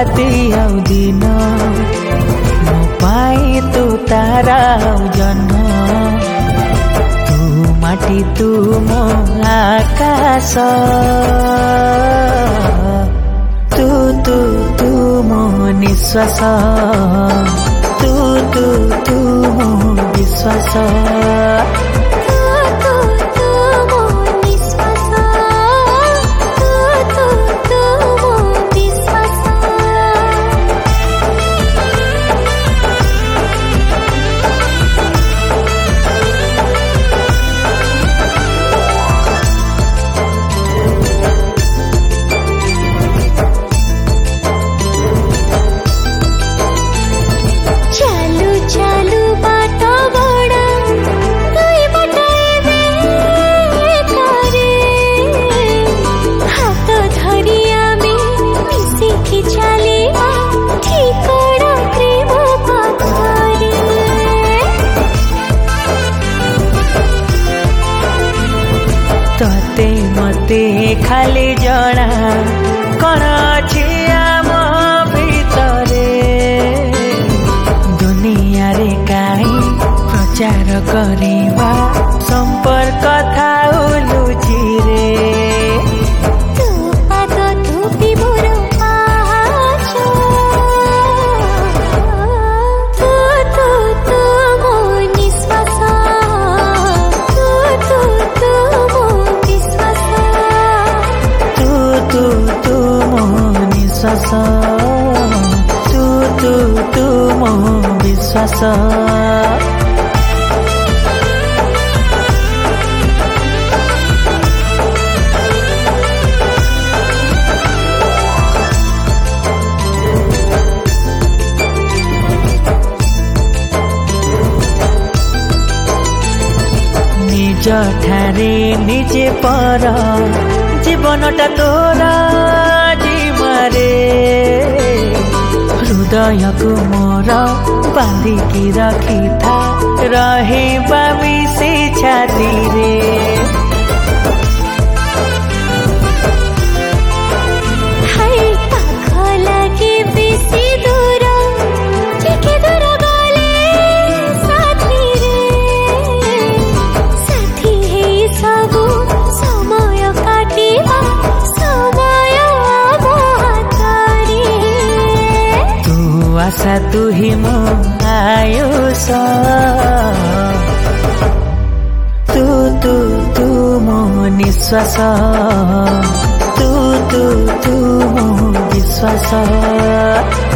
राति आउ दिन मो पाई तू तारा आउ जन्म तू माटी तू मो आकाश तू तू तू मो निश्वास तू तू तू मो विश्वास तते मते खाली जना कण अछि आम भितरे दुनिया रे काई प्रचार करिबा संपर्क थाउ लुचि रे तू पाद तू पिबुर पाछ तू तू तू मो निश्वास तू तू मो निश्वास तू तू तू मो विश्वास निज ठारे निजे पर जीवनटा तोरा जीवरे हृदय को मोर बांधिकी रखिथा रहिबा मिसे छाती रे हाय पाख लागे बेसी दूर टिके दूर गले साथी रे साथी हे सबु समय काटिबा समय मो हातरे तू आशा तू ही मो आयुष तू तू तू मो निश्वास तू तू तू मो विश्वास